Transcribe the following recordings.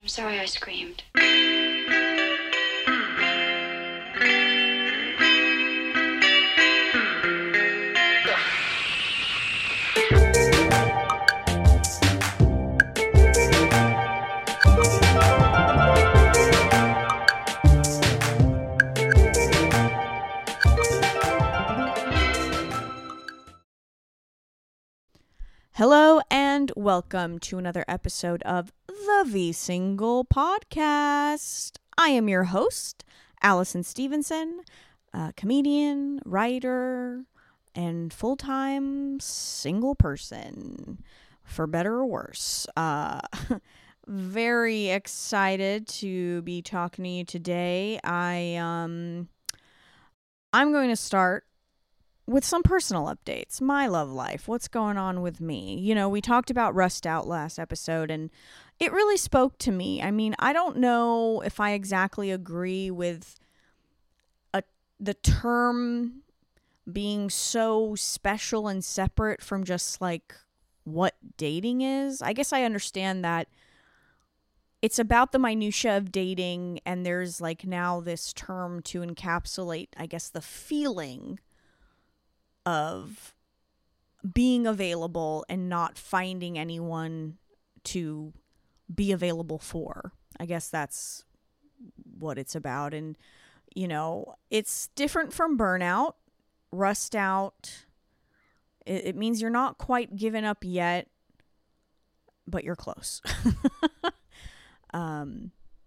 I'm sorry I screamed. Hello and welcome to another episode of the V Single Podcast. I am your host, Allison Stevenson, a comedian, writer, and full-time single person, for better or worse. Very excited to be talking to you today. I'm going to start with some personal updates, my love life, what's going on with me. You know, we talked about Rust Out last episode, and it really spoke to me. I mean, I don't know if I exactly agree with the term being so special and separate from just like what dating is. I guess I understand that it's about the minutia of dating, and there's like now this term to encapsulate, I guess, the feeling of being available and not finding anyone to be available for. I guess that's what it's about. And, you know, it's different from burnout. Rust out. It means you're not quite given up yet, but you're close. And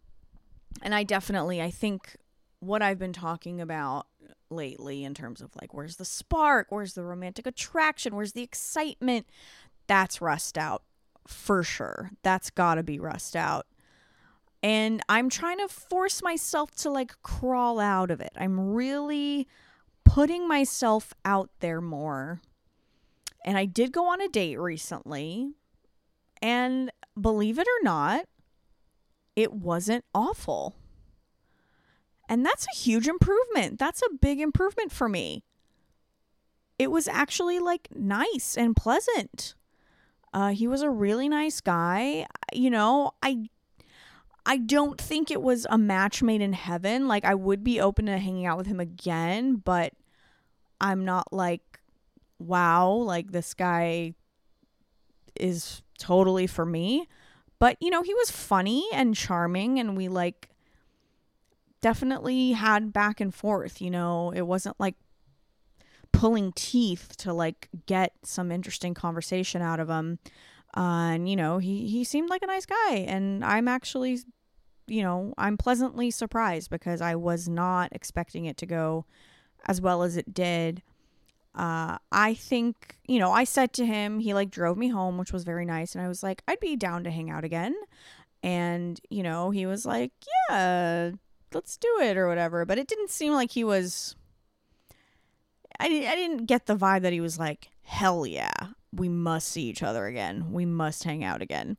I think what I've been talking about lately in terms of like, where's the spark, where's the romantic attraction, where's the excitement, that's rust out for sure. That's gotta be rust out. And I'm trying to force myself to like crawl out of it. I'm really putting myself out there more. And I did go on a date recently, and believe it or not, it wasn't awful. And that's a huge improvement. That's a big improvement for me. It was actually like nice and pleasant. He was a really nice guy. You know, I don't think it was a match made in heaven. Like, I would be open to hanging out with him again, but I'm not like, wow, like this guy is totally for me. But, you know, he was funny and charming, and we like definitely had back and forth. You know, it wasn't like pulling teeth to like get some interesting conversation out of him. And, you know, he seemed like a nice guy, and I'm actually, you know, I'm pleasantly surprised because I was not expecting it to go as well as it did. I think, you know, I said to him, he like drove me home, which was very nice. And I was like, I'd be down to hang out again. And, you know, he was like, yeah, let's do it or whatever. But it didn't seem like he was, I didn't get the vibe that he was like, hell yeah, we must see each other again. We must hang out again.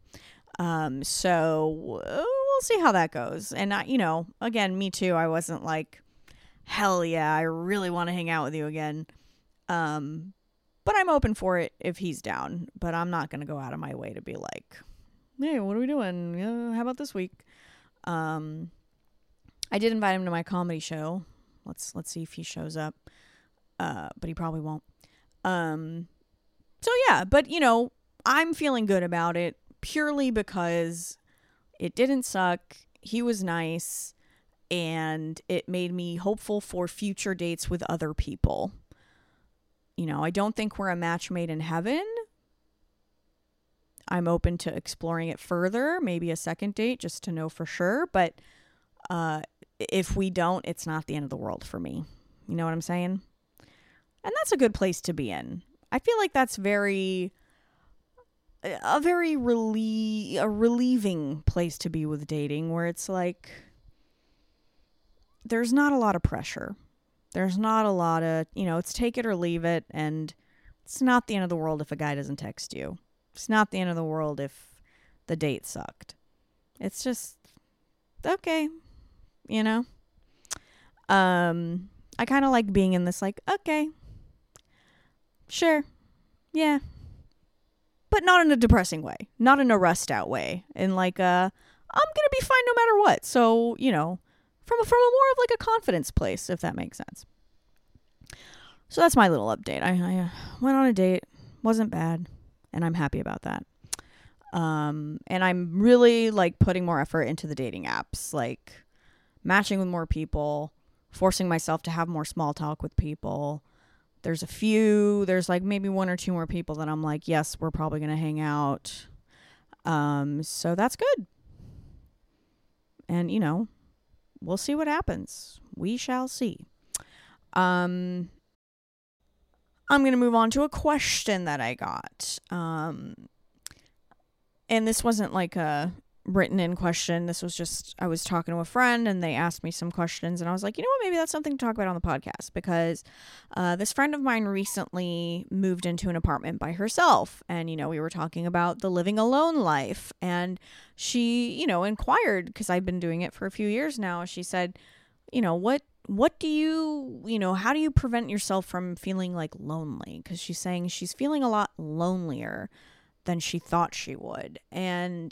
So we'll see how that goes. And I, you know, again, me too. I wasn't like, hell yeah, I really want to hang out with you again. But I'm open for it if he's down, but I'm not going to go out of my way to be like, hey, what are we doing? How about this week? I did invite him to my comedy show. Let's see if he shows up. But he probably won't. So yeah, but you know, I'm feeling good about it purely because it didn't suck. He was nice, and it made me hopeful for future dates with other people. You know, I don't think we're a match made in heaven. I'm open to exploring it further, maybe a second date just to know for sure. But if we don't, it's not the end of the world for me. You know what I'm saying? And that's a good place to be in. I feel like that's a relieving place to be with dating, where it's like there's not a lot of pressure. There's not a lot of, you know, it's take it or leave it, and it's not the end of the world if a guy doesn't text you. It's not the end of the world if the date sucked. It's just, okay, you know? I kind of like being in this, like, okay, sure, yeah. But not in a depressing way. Not in a rust out way. In like a, I'm going to be fine no matter what. So, you know, from a more of like a confidence place, if that makes sense. So that's my little update. I went on a date, wasn't bad, and I'm happy about that. And I'm really like putting more effort into the dating apps, like matching with more people, forcing myself to have more small talk with people. There's like maybe one or two more people that I'm like, yes, we're probably going to hang out. So that's good. And, you know, we'll see what happens. We shall see. I'm going to move on to a question that I got. And this wasn't like a written in question. This was just, I was talking to a friend and they asked me some questions and I was like, you know what, maybe that's something to talk about on the podcast, because this friend of mine recently moved into an apartment by herself. And, you know, we were talking about the living alone life, and she, you know, inquired, because I've been doing it for a few years now. She said, you know, what do you know, how do you prevent yourself from feeling like lonely? Because she's saying she's feeling a lot lonelier than she thought she would. And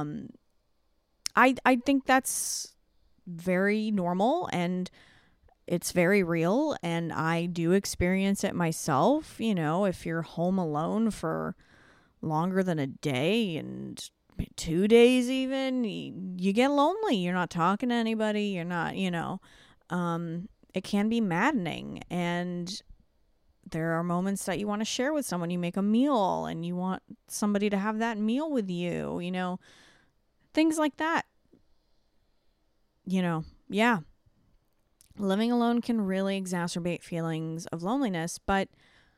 I think that's very normal and it's very real, and I do experience it myself. You know, if you're home alone for longer than a day and 2 days even, you get lonely. You're not talking to anybody. You're not, you know, it can be maddening. And there are moments that you want to share with someone. You make a meal and you want somebody to have that meal with you, you know, things like that. You know, yeah. Living alone can really exacerbate feelings of loneliness, but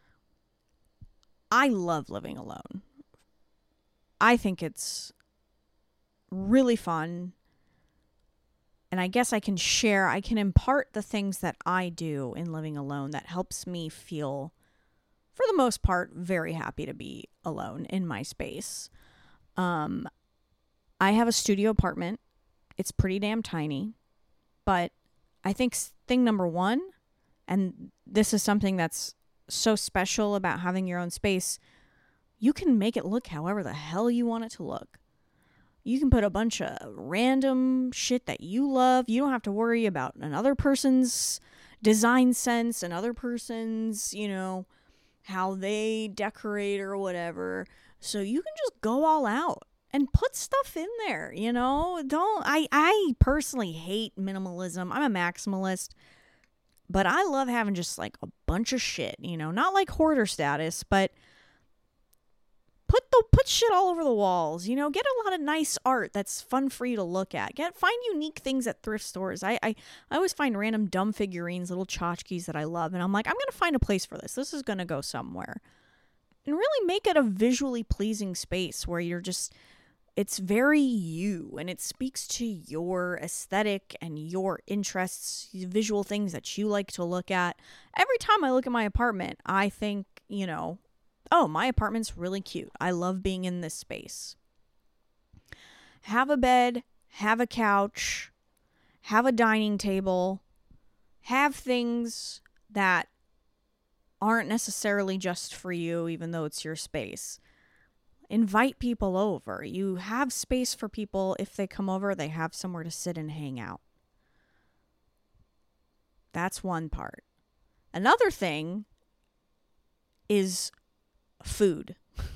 I love living alone. I think it's really fun. And I guess I can impart the things that I do in living alone that helps me feel, for the most part, very happy to be alone in my space. I have a studio apartment. It's pretty damn tiny. But I think thing number one, and this is something that's so special about having your own space, you can make it look however the hell you want it to look. You can put a bunch of random shit that you love. You don't have to worry about another person's design sense, another person's, you know, how they decorate or whatever. So you can just go all out and put stuff in there, you know? I personally hate minimalism. I'm a maximalist. But I love having just like a bunch of shit, you know, not like hoarder status, but put shit all over the walls, you know, get a lot of nice art that's fun for you to look at. Find unique things at thrift stores. I always find random dumb figurines, little tchotchkes that I love, and I'm like, I'm going to find a place for this. This is going to go somewhere. And really make it a visually pleasing space where you're just, it's very you, and it speaks to your aesthetic and your interests, visual things that you like to look at. Every time I look at my apartment, I think, you know, oh, my apartment's really cute. I love being in this space. Have a bed, have a couch, have a dining table, have things that aren't necessarily just for you, even though it's your space. Invite people over. You have space for people. If they come over, they have somewhere to sit and hang out. That's one part. Another thing is food.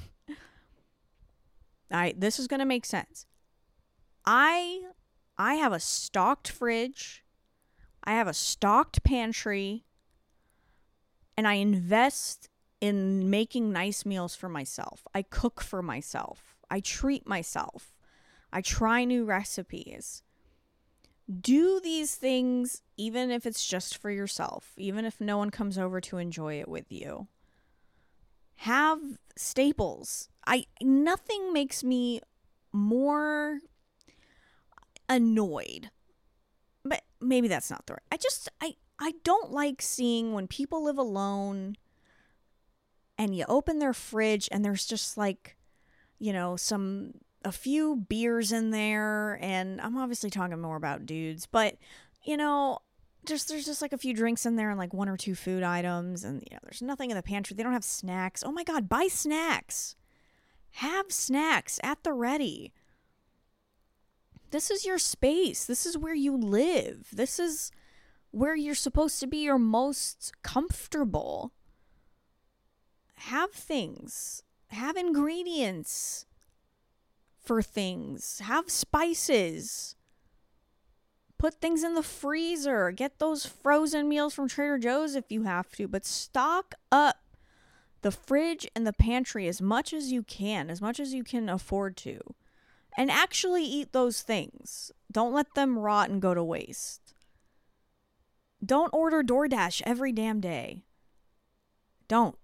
This is going to make sense. I have a stocked fridge. I have a stocked pantry. And I invest in making nice meals for myself. I cook for myself. I treat myself. I try new recipes. Do these things even if it's just for yourself, even if no one comes over to enjoy it with you. Have staples. Nothing makes me more annoyed. But maybe that's not the right. I don't like seeing when people live alone and you open their fridge and there's just like, you know, a few beers in there, and I'm obviously talking more about dudes, but you know, there's just like a few drinks in there and like one or two food items, and you know, there's nothing in the pantry. They don't have snacks. Oh my God, buy snacks. Have snacks at the ready. This is your space. This is where you live. This is where you're supposed to be your most comfortable. Have things. Have ingredients for things. Have spices. Put things in the freezer. Get those frozen meals from Trader Joe's if you have to. But stock up the fridge and the pantry as much as you can afford to. And actually eat those things. Don't let them rot and go to waste. Don't order DoorDash every damn day. Don't.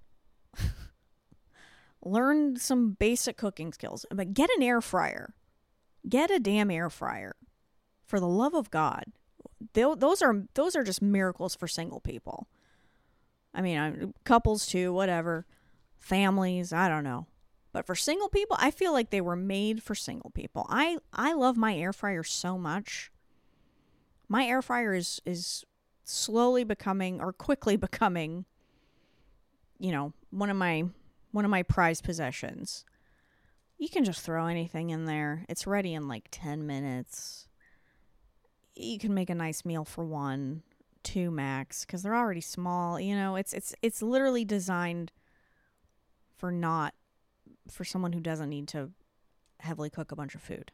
Learn some basic cooking skills. But get an air fryer. Get a damn air fryer. For the love of God. Those are just miracles for single people. I mean, couples too, whatever. Families, I don't know. But for single people, I feel like they were made for single people. I love my air fryer so much. My air fryer is slowly becoming, or quickly becoming, one of my prized possessions. You can just throw anything in there. It's ready in like 10 minutes. You can make a nice meal for 1, 2 max, because they're already small. It's literally designed for someone who doesn't need to heavily cook a bunch of food.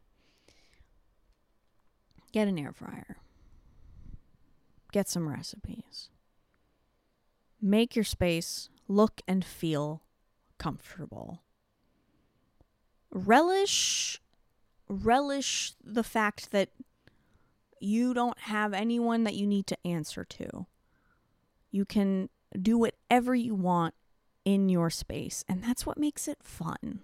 Get an air fryer. Get some recipes. Make your space look and feel comfortable. Relish the fact that you don't have anyone that you need to answer to. You can do whatever you want in your space, and that's what makes it fun.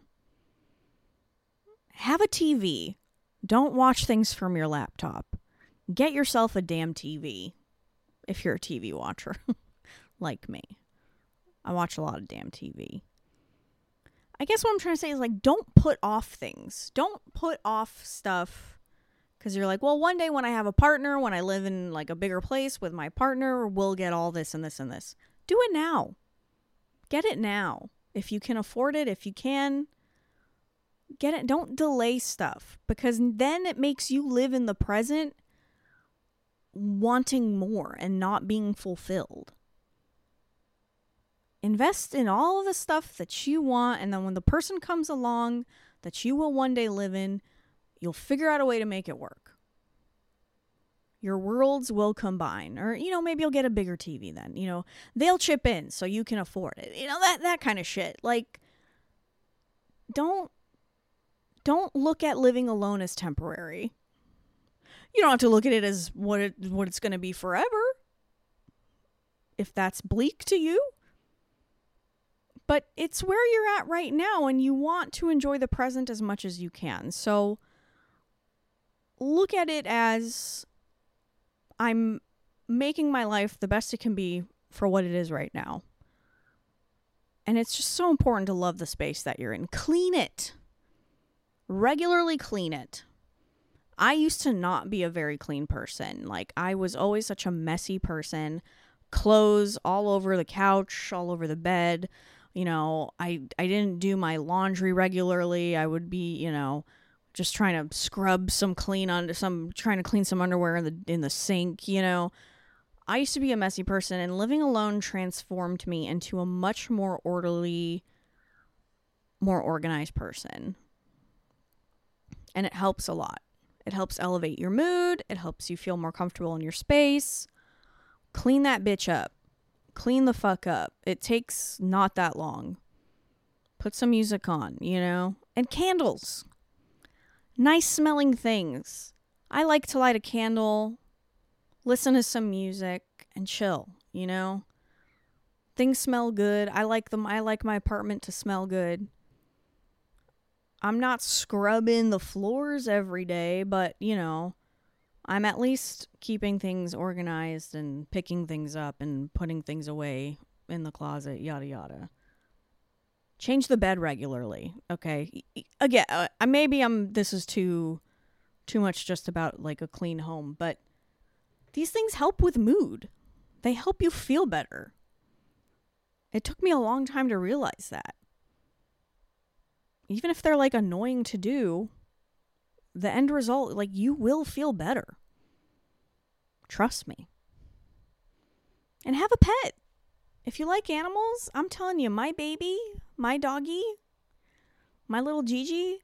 Have a TV. Don't watch things from your laptop. Get yourself a damn TV if you're a TV watcher like me. I watch a lot of damn TV. I guess what I'm trying to say is, like, don't put off things. Don't put off stuff because you're like, well, one day when I have a partner, when I live in like a bigger place with my partner, we'll get all this and this and this. Do it now. Get it now. If you can afford it, if you can, get it. Don't delay stuff, because then it makes you live in the present wanting more and not being fulfilled. Invest in all of the stuff that you want, and then when the person comes along that you will one day live in, you'll figure out a way to make it work. Your worlds will combine. Or, maybe you'll get a bigger TV then. They'll chip in so you can afford it. That kind of shit. Like, don't look at living alone as temporary. You don't have to look at it as what it's going to be forever. If that's bleak to you. But it's where you're at right now, and you want to enjoy the present as much as you can. So look at it as, I'm making my life the best it can be for what it is right now. And it's just so important to love the space that you're in. Clean it. Regularly clean it. I used to not be a very clean person. Like, I was always such a messy person. Clothes all over the couch, all over the bed. I didn't do my laundry regularly. I would be, just trying to scrub some trying to clean some underwear in the sink, I used to be a messy person, and living alone transformed me into a much more orderly, more organized person. And it helps a lot. It helps elevate your mood. It helps you feel more comfortable in your space. Clean that bitch up. Clean the fuck up. It takes not that long. Put some music on, and candles. Nice smelling things. I like to light a candle, listen to some music, and chill, Things smell good. I like them. I like my apartment to smell good. I'm not scrubbing the floors every day, but, I'm at least keeping things organized and picking things up and putting things away in the closet, yada, yada. Change the bed regularly, okay? Again, this is too much just about like a clean home, but these things help with mood. They help you feel better. It took me a long time to realize that. Even if they're like annoying to do, the end result, like, you will feel better. Trust me. And have a pet. If you like animals, I'm telling you, my baby, my doggy, my little Gigi,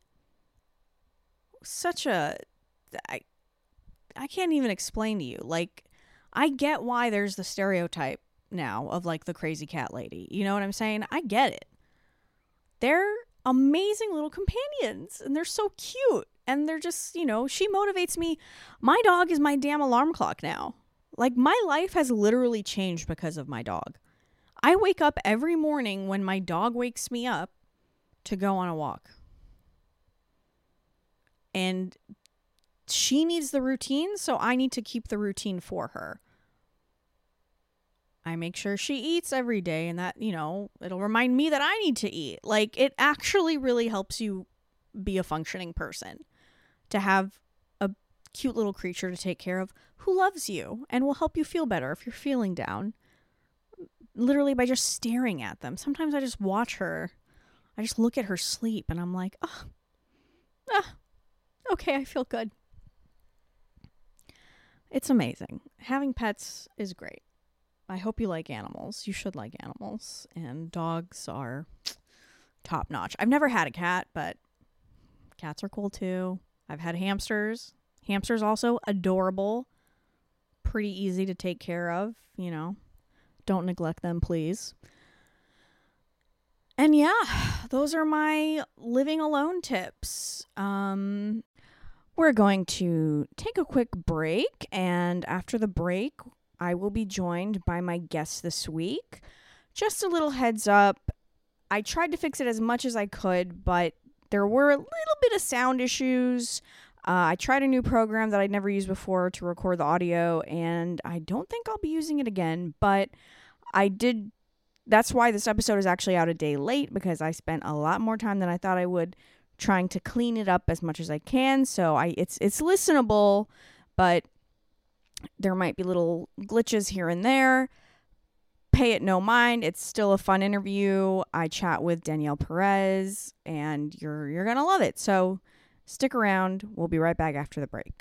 I can't even explain to you. Like, I get why there's the stereotype now of, like, the crazy cat lady. You know what I'm saying? I get it. They're amazing little companions, and they're so cute. And they're just, she motivates me. My dog is my damn alarm clock now. Like, my life has literally changed because of my dog. I wake up every morning when my dog wakes me up to go on a walk. And she needs the routine, so I need to keep the routine for her. I make sure she eats every day, and that, it'll remind me that I need to eat. Like, it actually really helps you be a functioning person, to have a cute little creature to take care of who loves you and will help you feel better if you're feeling down. Literally by just staring at them. Sometimes I just watch her. I just look at her sleep, and I'm like, okay, I feel good. It's amazing. Having pets is great. I hope you like animals. You should like animals. And dogs are top notch. I've never had a cat, but cats are cool too. I've had hamsters. Hamsters also adorable. Pretty easy to take care of, Don't neglect them, please. And yeah, those are my living alone tips. We're going to take a quick break, and after the break, I will be joined by my guest this week. Just a little heads up, I tried to fix it as much as I could, but there were a little bit of sound issues. I tried a new program that I'd never used before to record the audio, and I don't think I'll be using it again, but I did. That's why this episode is actually out a day late, because I spent a lot more time than I thought I would trying to clean it up as much as I can. So it's listenable, but there might be little glitches here and there. Pay it no mind. It's still a fun interview. I chat with Danielle Perez, and you're going to love it. So stick around. We'll be right back after the break.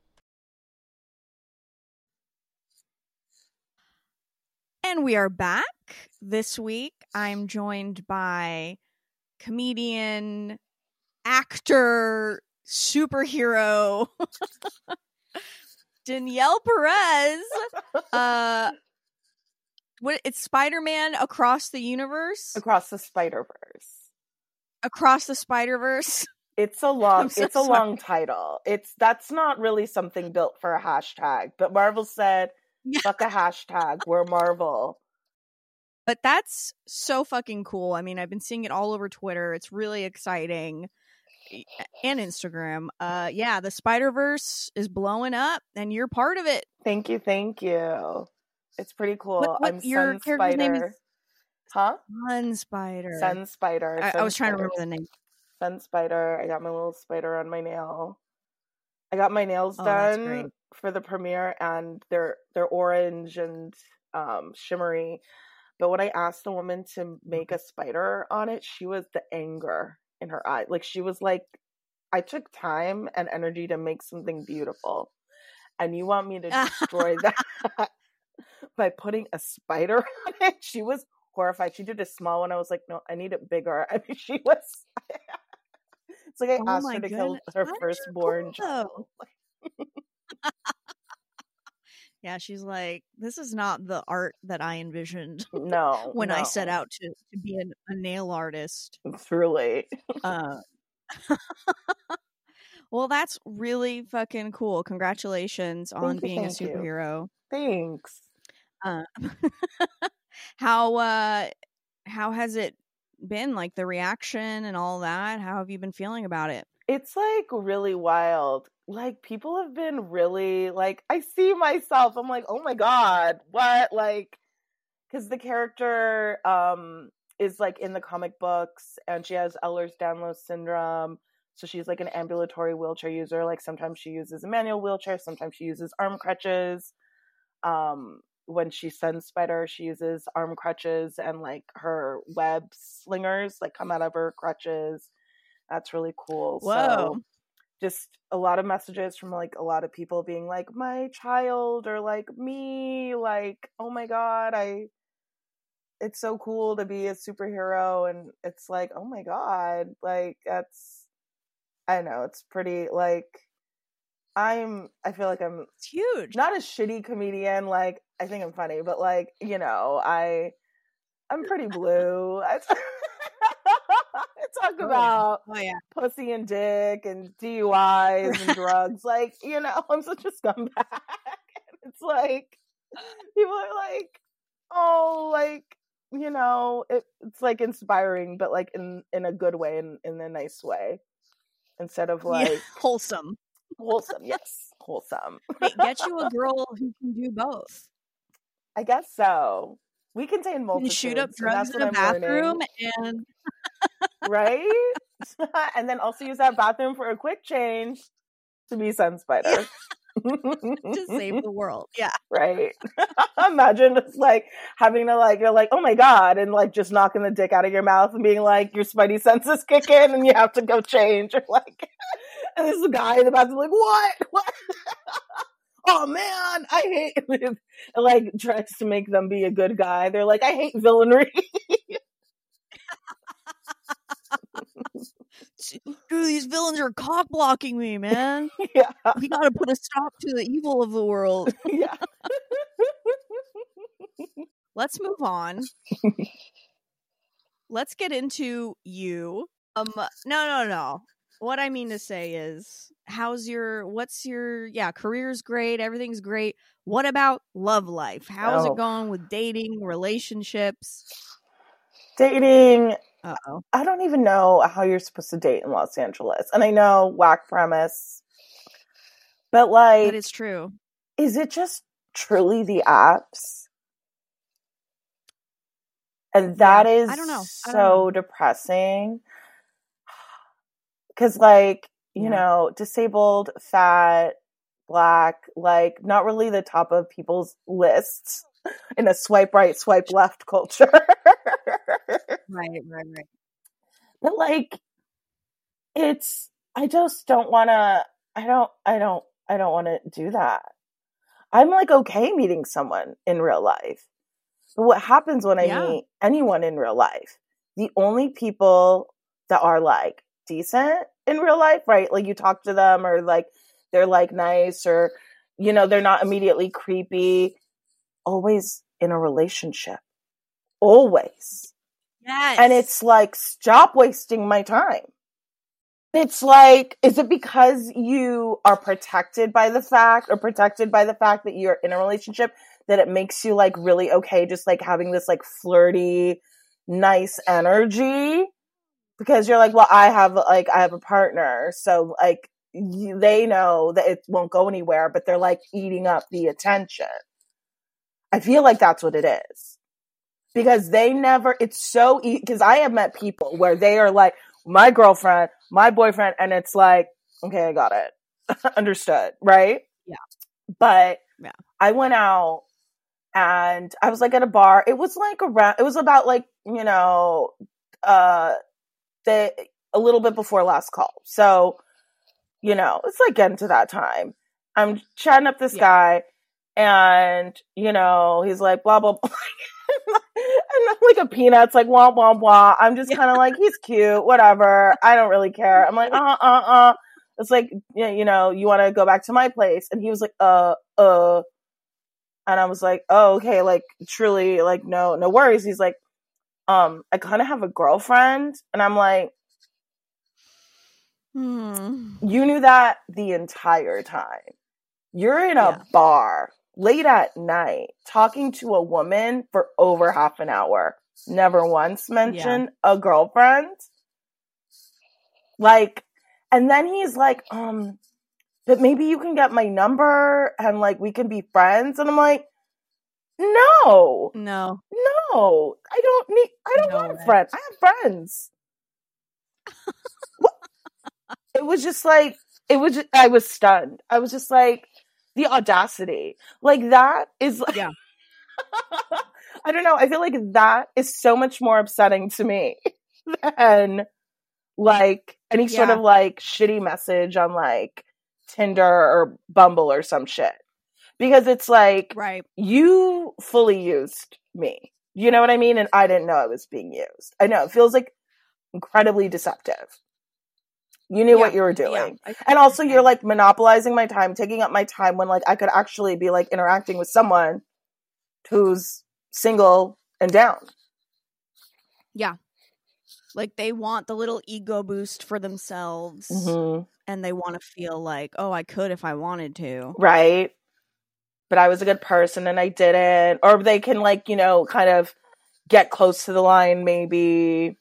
And we are back. This week, I'm joined by comedian, actor, superhero, Danielle Perez. It's Spider-Man Across the Universe? Across the Spider-Verse. Across the Spider-Verse? It's a long title. That's not really something built for a hashtag, but Marvel said, fuck a hashtag, we're Marvel. But that's so fucking cool. I mean, I've been seeing it all over Twitter. It's really exciting. And Instagram. Yeah, the Spider-Verse is blowing up, and you're part of it. Thank you. It's pretty cool. I'm your Sun Spider. Name is... Huh? Sun Spider. Sun Spider. I was trying to remember the name. Sun Spider. I got my little spider on my nail. I got my nails done for the premiere, and they're orange and shimmery. But when I asked the woman to make a spider on it, she was the anger in her eye. Like, she was like, I took time and energy to make something beautiful, and you want me to destroy that by putting a spider on it? She was horrified. She did a small one. I was like, no, I need it bigger. I mean, she was... It's like I asked her to kill her firstborn child. Yeah, she's like, this is not the art that I envisioned. No, when I set out to be a nail artist. Truly. Well, that's really fucking cool. Congratulations on being a superhero. Thanks. How has it been, like, the reaction and all that? How have you been feeling about it? It's like really wild. Like, people have been really, like, I see myself. I'm like, oh my God, what? Like, because the character is like in the comic books, and she has Ehlers-Danlos syndrome. So she's like an ambulatory wheelchair user. Like, sometimes she uses a manual wheelchair, sometimes she uses arm crutches. When she sends Spider, she uses arm crutches, and like her web slingers like come out of her crutches. That's really cool. Whoa. So just a lot of messages from like a lot of people being like, my child, or like me, like, oh my God, it's so cool to be a superhero. And it's like, oh my God, like I don't know, it's pretty like, I feel like I'm it's huge. Not a shitty comedian, like I think I'm funny, but like, you know, I'm pretty blue. I talk about pussy and dick and DUIs and drugs. Like, you know, I'm such a scumbag. And it's like, people are like, oh, like, you know, it's like inspiring, but like in a good way, in a nice way. Instead of like wholesome, yes, wholesome. Hey, get you a girl who can do both. I guess so. We contain multitudes. Shoot up drugs in a bathroom and right, and then also use that bathroom for a quick change to be Sunspider. To save the world. Yeah. Right. Imagine just like having to like, you're like, oh my God, and like just knocking the dick out of your mouth and being like, your spidey senses kick in and you have to go change. Or like, and there's a guy in the bathroom like, what? Oh man, I hate it. Like tries to make them be a good guy. They're like, I hate villainry. Dude, these villains are cock blocking me, man. Yeah. We gotta put a stop to the evil of the world. Yeah. Let's move on. Let's get into you. No. What I mean to say is, career's great, everything's great. What about love life? How's it going with dating, relationships? Dating. Uh-oh. I don't even know how you're supposed to date in Los Angeles. And I know, whack premise. But like, but it's true. Is it just truly the apps? And that is I don't know. So depressing. Because like, you know, disabled, fat, Black, like not really the top of people's lists in a swipe right, swipe left culture. Right. But like, I just don't want to, I don't want to do that. I'm like, okay meeting someone in real life. But what happens when I meet anyone in real life? The only people that are like decent in real life, right? Like you talk to them or like, they're like nice or, you know, they're not immediately creepy. Always in a relationship. Always. Yes. And it's like, stop wasting my time. It's like, is it because you are protected by the fact that you're in a relationship that it makes you like really okay just like having this like flirty, nice energy? Because you're like, well, I have a partner, so like they know that it won't go anywhere, but they're like eating up the attention. I feel like that's what it is. Because it's so easy, because I have met people where they are like, my girlfriend, my boyfriend, and it's like, okay, I got it. Understood, right? Yeah. But I went out and I was like at a bar. It was about like, you know, a little bit before last call. So, you know, it's like getting to that time. I'm chatting up this guy and, you know, he's like, blah, blah, blah. And I'm like a peanut's like, wah, wah, wah. I'm just kind of like, he's cute, whatever. I don't really care. I'm like, It's like, you know, you want to go back to my place? And he was like, And I was like, oh, okay. Like, truly, like, no worries. He's like, I kind of have a girlfriend. And I'm like, you knew that the entire time. You're in a bar late at night talking to a woman for over half an hour. Never once mentioned a girlfriend. Like, and then he's like, but maybe you can get my number and like we can be friends. And I'm like, no, I don't want friends. I have friends. It was just like, I was stunned. I was just like, the audacity. Like that is like, I don't know. I feel like that is so much more upsetting to me than like any sort of like shitty message on like Tinder or Bumble or some shit. Because it's like, you fully used me. You know what I mean? And I didn't know I was being used. I know, it feels like incredibly deceptive. You knew what you were doing. Yeah. And also you're like monopolizing my time, taking up my time when like I could actually be like interacting with someone who's single and down. Yeah. Like they want the little ego boost for themselves. Mm-hmm. And they want to feel like, oh, I could if I wanted to. Right. But I was a good person and I didn't. Or they can like, you know, kind of get close to the line maybe.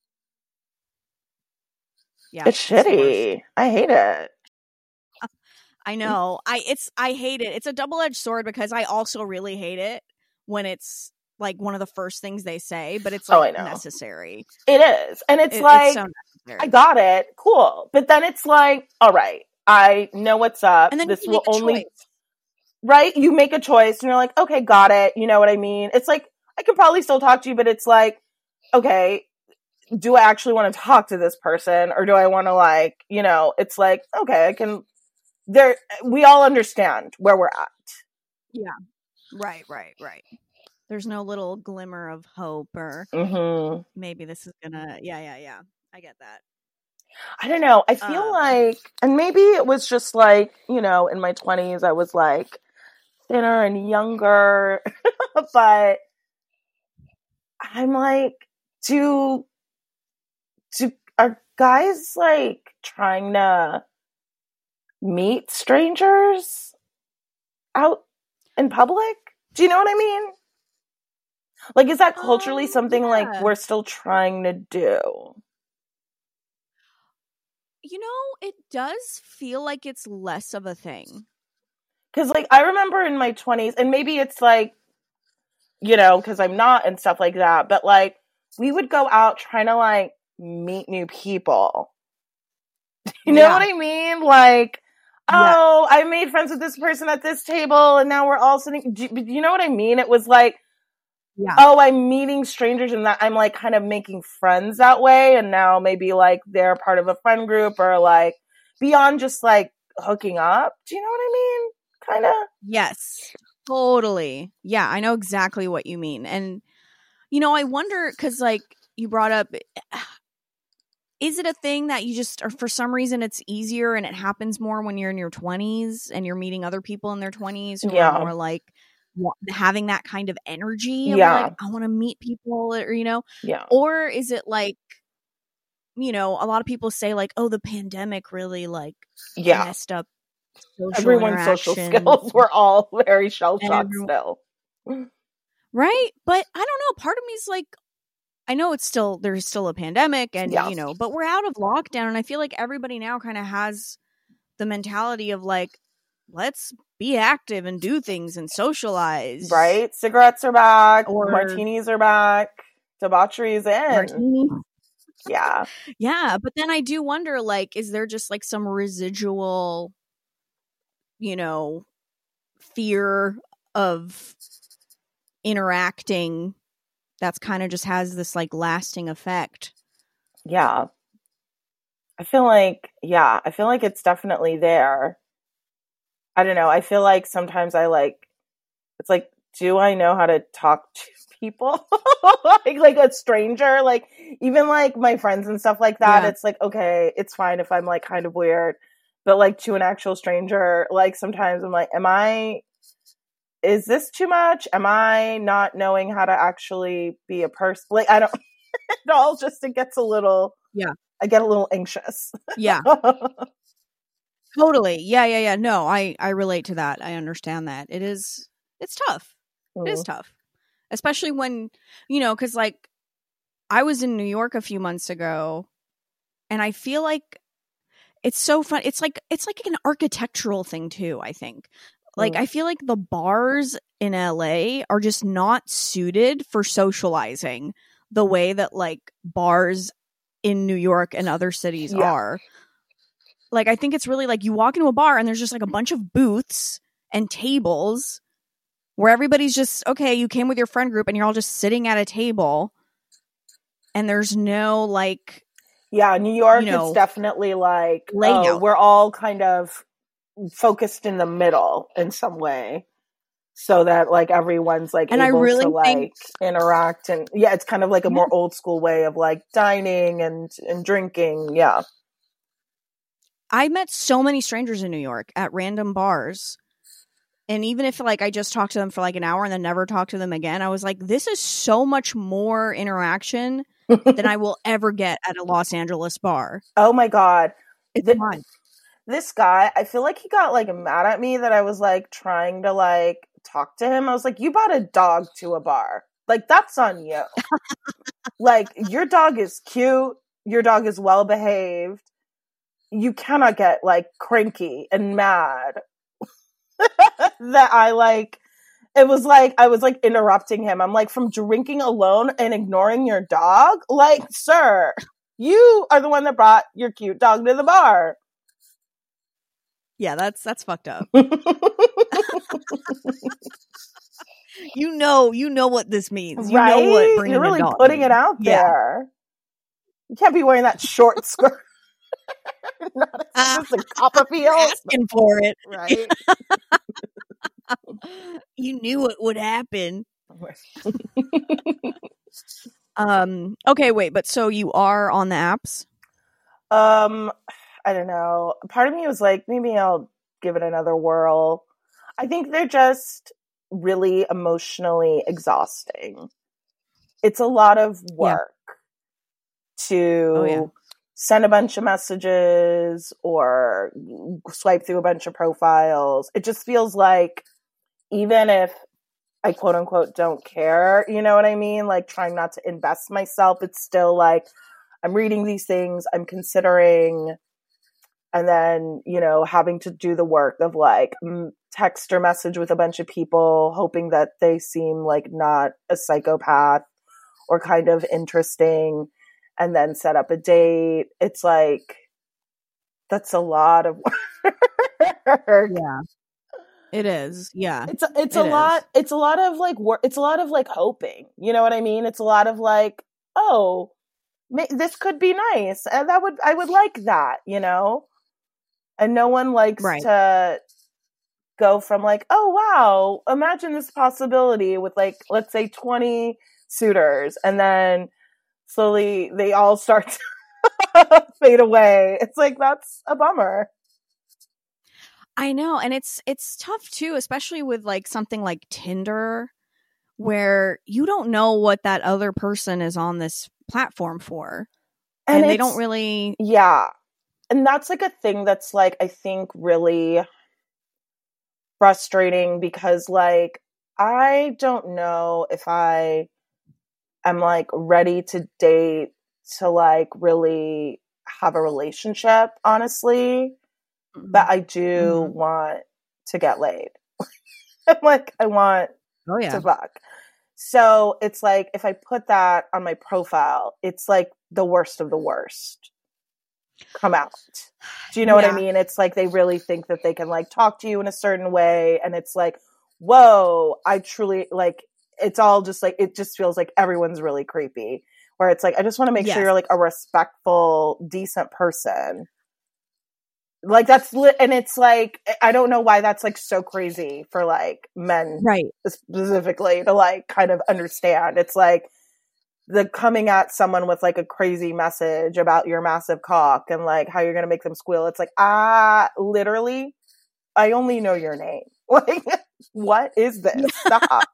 Yeah, it's shitty. I hate it. I know. I hate it. It's a double-edged sword because I also really hate it when it's like one of the first things they say, but it's like necessary. It is. And it's like, it's so necessary. I got it. Cool. But then it's like, all right, I know what's up. And then this will only, right? You make a choice and you're like, okay, got it. You know what I mean? It's like, I could probably still talk to you, but it's like, okay, do I actually want to talk to this person or do I want to like, you know, it's like, okay, I can, we all understand where we're at. Yeah. Right. There's no little glimmer of hope or maybe this is gonna, yeah. I get that. I don't know. I feel like, and maybe it was just like, you know, in my 20s, I was like thinner and younger, but I'm like, are guys like trying to meet strangers out in public? Do you know what I mean? Like, is that culturally something like we're still trying to do? You know, it does feel like it's less of a thing. Because, like, I remember in my 20s, and maybe it's like, you know, because I'm not and stuff like that, but like, we would go out trying to like meet new people. You know what I mean? Like, oh, I made friends with this person at this table and now we're all sitting. Do you know what I mean? It was like, oh, I'm meeting strangers and that I'm like kind of making friends that way. And now maybe like they're part of a friend group or like beyond just like hooking up. Do you know what I mean? Kind of. Yes, totally. Yeah, I know exactly what you mean. And, you know, I wonder because like you brought up, is it a thing that you just, or for some reason it's easier and it happens more when you're in your 20s and you're meeting other people in their 20s who are more like having that kind of energy of like, I want to meet people or, you know, or is it like, you know, a lot of people say like, oh, the pandemic really like messed up everyone's social skills were all very shell-shocked still. Right? But I don't know. Part of me is like, I know there's still a pandemic and, you know, but we're out of lockdown. And I feel like everybody now kind of has the mentality of like, let's be active and do things and socialize. Right? Cigarettes are back. Or martinis are back. Debauchery's in. Martini. Yeah. Yeah. But then I do wonder, like, is there just like some residual, you know, fear of interacting that's kind of just has this like lasting effect? Yeah. I feel like it's definitely there. I don't know. I feel like sometimes it's like, do I know how to talk to people? like a stranger, like even like my friends and stuff like that. It's like, okay, it's fine if I'm like kind of weird, but like to an actual stranger, like sometimes I'm like, is this too much? Am I not knowing how to actually be a person? Like, I don't, it all just, it gets a little, I get a little anxious. Yeah. Totally. Yeah. No, I relate to that. I understand that. It's tough. It is tough. Especially when, you know, because like I was in New York a few months ago and I feel like it's so fun. It's like an architectural thing too, I think. Like, I feel like the bars in LA are just not suited for socializing the way that like bars in New York and other cities are. Like, I think it's really like you walk into a bar and there's just like a bunch of booths and tables where everybody's just, okay, you came with your friend group and you're all just sitting at a table and there's no like Yeah, New York is definitely like, layout. We're all kind of focused in the middle in some way, so that like everyone's like able to like interact, and it's kind of like a more old school way of like dining and drinking. Yeah. I met so many strangers in New York at random bars. And even if like I just talked to them for like an hour and then never talked to them again, I was like, this is so much more interaction than I will ever get at a Los Angeles bar. Oh my God. It's fun. This guy, I feel like he got like mad at me that I was like trying to like talk to him. I was like, you brought a dog to a bar. Like, that's on you. Like, your dog is cute. Your dog is well behaved. You cannot get like cranky and mad that I like, it was like, I was like interrupting him. I'm like, from drinking alone and ignoring your dog? Like, sir, you are the one that brought your cute dog to the bar. Yeah, that's fucked up. You know what this means. You know what bringing You're really a dog putting means. it out there. You can't be wearing that short skirt. Not a Copperfield. Asking for it. Right. You knew what would happen. Okay, wait, but so you are on the apps? I don't know. Part of me was like, maybe I'll give it another whirl. I think they're just really emotionally exhausting. It's a lot of work to send a bunch of messages or swipe through a bunch of profiles. It just feels like, even if I quote unquote don't care, you know what I mean? Like, trying not to invest myself, it's still like, I'm reading these things, I'm considering, and then, you know, having to do the work of like text or message with a bunch of people, hoping that they seem like not a psychopath or kind of interesting, and then set up a date. It's like, that's a lot of work. Yeah. It is. Yeah. It's a lot. It's a lot of like work. It's a lot of like hoping, you know what I mean? It's a lot of like, oh, this could be nice. And I would like that, you know? And no one likes to go from like, oh, wow, imagine this possibility with like, let's say 20 suitors. And then slowly they all start to fade away. It's like, that's a bummer. I know. And it's tough too, especially with like something like Tinder, where you don't know what that other person is on this platform for. And they don't really. Yeah. And that's like a thing that's like, I think really frustrating, because like, I don't know if I am like ready to date to like really have a relationship, honestly. But I do want to get laid. I'm like, I want to fuck. So it's like, if I put that on my profile, it's like the worst of the worst come out. Do you know what I mean? It's like they really think that they can like talk to you in a certain way, and it's like, whoa, I truly like, it's all just like, it just feels like everyone's really creepy, where it's like, I just want to make sure you're like a respectful, decent person. Like, that's and it's like, I don't know why that's like so crazy for like men, right, specifically, to like kind of understand. It's like the coming at someone with like a crazy message about your massive cock and like how you're gonna make them squeal. It's like, literally, I only know your name. Like, what is this? Stop.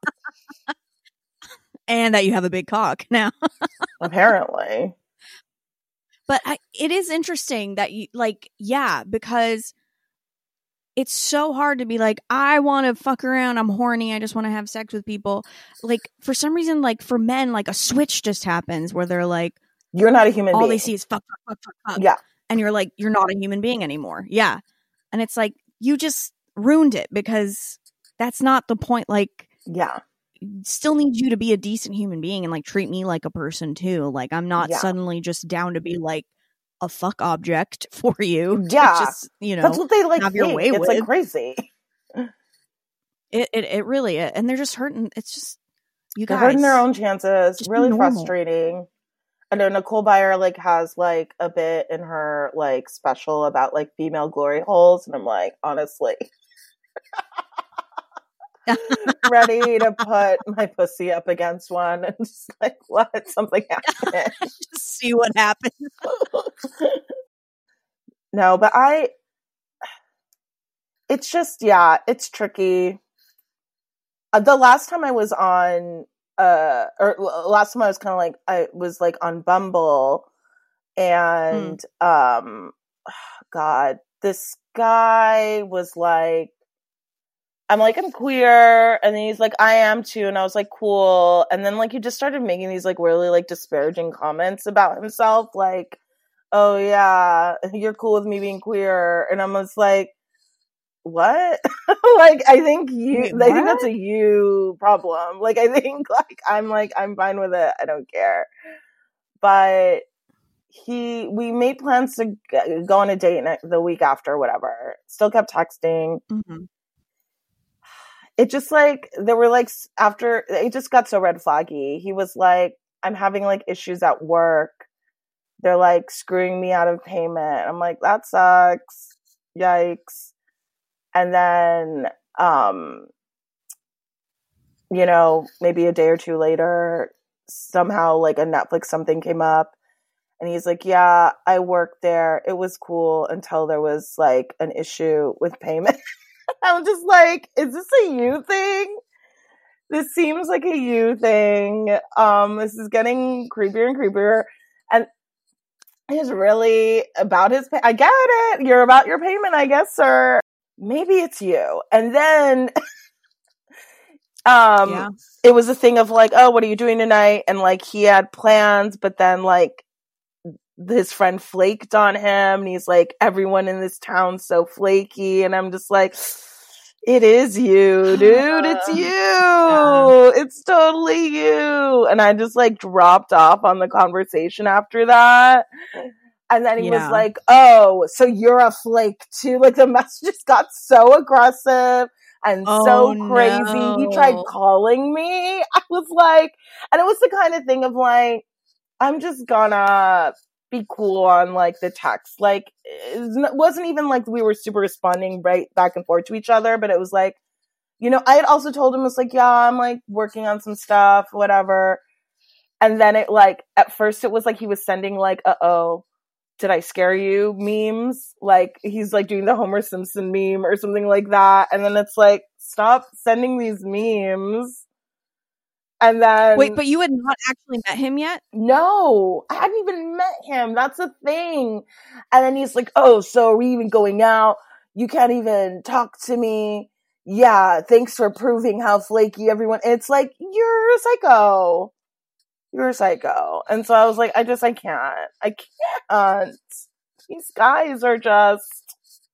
And that you have a big cock now. Apparently. But it is interesting that you like, because it's so hard to be like, I want to fuck around, I'm horny, I just want to have sex with people. Like, for some reason, like for men, like a switch just happens where they're like, you're not a human being. All they see is fuck, fuck, fuck, fuck, fuck. Yeah. And you're like, you're not a human being anymore. Yeah. And it's like, you just ruined it, because that's not the point. Like, still need you to be a decent human being and like treat me like a person too. Like, I'm not suddenly just down to be like a fuck object for you. Yeah. Just, you know, that's what they like have your way it's with. like crazy. It really is. And they're just hurting. It's just, you guys. They're hurting their own chances. Really frustrating. I know Nicole Byer like has like a bit in her like special about like female glory holes, and I'm like, honestly, ready to put my pussy up against one and just like let something happen. Just see what happens. No, but it's just, yeah, it's tricky. The last time I was on, or last time I was kind of like, I was like on Bumble, and, God, this guy was like, I'm like, I'm queer, and then he's like, I am too, and I was like, cool, and then like he just started making these like really like disparaging comments about himself, like, oh yeah, you're cool with me being queer, and I'm just like, what? Like, I think that's a you problem. Like, I think like I'm fine with it. I don't care. But we made plans to go on a date the week after, whatever. Still kept texting. Mm-hmm. It just like, there were like, after, it just got so red flaggy. He was like, I'm having like issues at work. They're like screwing me out of payment. I'm like, that sucks. Yikes. And then, you know, maybe a day or two later, somehow like a Netflix something came up, and he's like, yeah, I worked there. It was cool until there was like an issue with payment. I'm just like, is this a you thing? This seems like a you thing. This is getting creepier and creepier. And he's really about his I get it. You're about your payment, I guess, sir. Maybe it's you. And then it was a thing of like, oh, what are you doing tonight? And like he had plans, but then like his friend flaked on him, and he's like, everyone in this town's so flaky, and I'm just like, it is you, dude. It's you. Yeah. It's totally you. And I just like dropped off on the conversation after that. And then he was like, oh, so you're a flake too. Like the messages got so aggressive and so crazy. No. He tried calling me. I was like, and it was the kind of thing of like, I'm just gonna be cool on like the text. Like it wasn't even like we were super responding right back and forth to each other, but it was like, you know, I had also told him, it's like, yeah, I'm like working on some stuff, whatever. And then it like, at first it was like he was sending like, uh-oh, did I scare you memes? Like he's like doing the Homer Simpson meme or something like that. And then it's like, stop sending these memes. And then... Wait, but you had not actually met him yet? No, I hadn't even met him. That's the thing. And then he's like, oh, so are we even going out? You can't even talk to me. Yeah, thanks for proving how flaky everyone... It's like, you're a psycho. You're a psycho. And so I was like, I can't. These guys are just...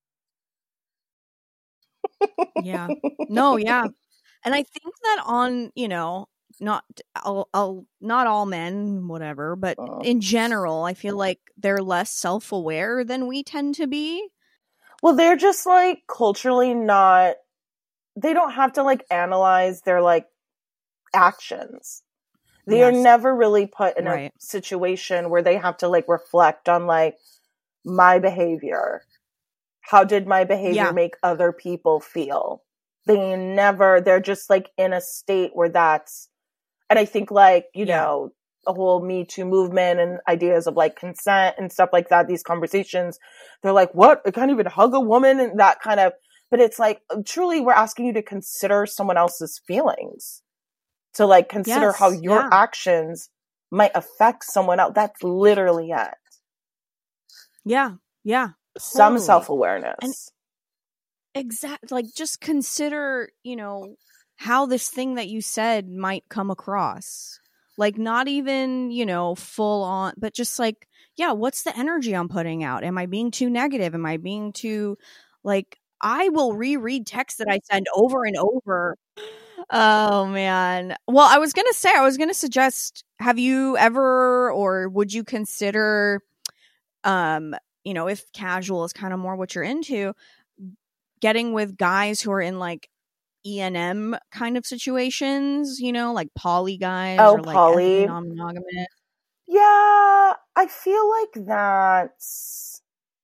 Yeah. No, yeah. And I think that on, you know... not all men, whatever, but in general, I feel like they're less self-aware than we tend to be. Well, they're just like culturally not, they don't have to like analyze their like actions. They are never really put in a situation where they have to like reflect on like my behavior. How did my behavior make other people feel? They're just like in a state where that's, and I think like, you know, the whole Me Too movement and ideas of like consent and stuff like that, these conversations, they're like, what? I can't even hug a woman, and that kind of, but it's like, truly we're asking you to consider someone else's feelings, to like consider how your actions might affect someone else. That's literally it. Yeah. Yeah. Some totally. Self-awareness. And exactly. Like just consider, you know, how this thing that you said might come across. Like not even, you know, full on, but just like, yeah, what's the energy I'm putting out? Am I being too negative? Am I being too, like, I will reread texts that I send over and over. Oh man. Well, I was going to suggest, have you ever, or would you consider, you know, if casual is kind of more what you're into, getting with guys who are in like E&M kind of situations, you know, like poly guys or like poly non-monogamous. Yeah, I feel like that's...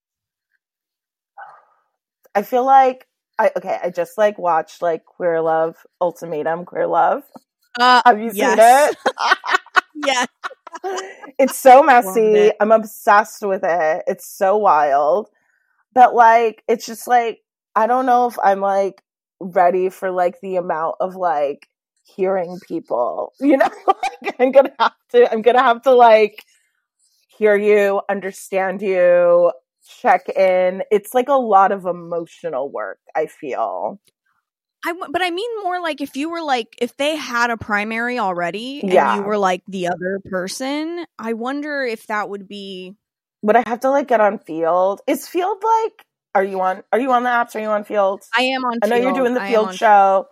I feel like I just like watched like Queer Love Ultimatum, Queer Love. Have you seen it? Yeah. It's so messy. I'm obsessed with it. It's so wild. But like, it's just like, I don't know if I'm like ready for like the amount of like hearing people, you know? Like, I'm gonna have to like hear you, understand you, check in. It's like a lot of emotional work, I feel. But I mean more like if you were like, if they had a primary already and you were like the other person, I wonder if that would be... Would I have to like get on Field? Is Field like, are you on the apps? Are you on Field? I am on Field. I know you're doing the Field show.